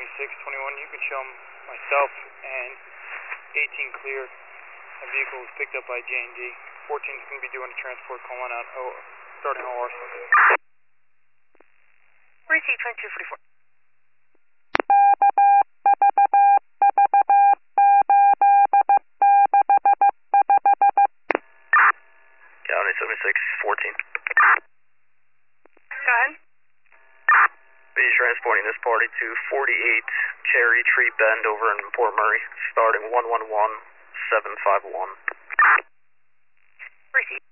7621, you can show them myself and 18 clear. A vehicle was picked up by J&D. 14 is going to be doing a transport calling out starting OR. Receive 2244. County 7614. Go ahead. Be transporting this party to 48 Cherry Tree Bend over in Port Murray, starting 111751. Receive.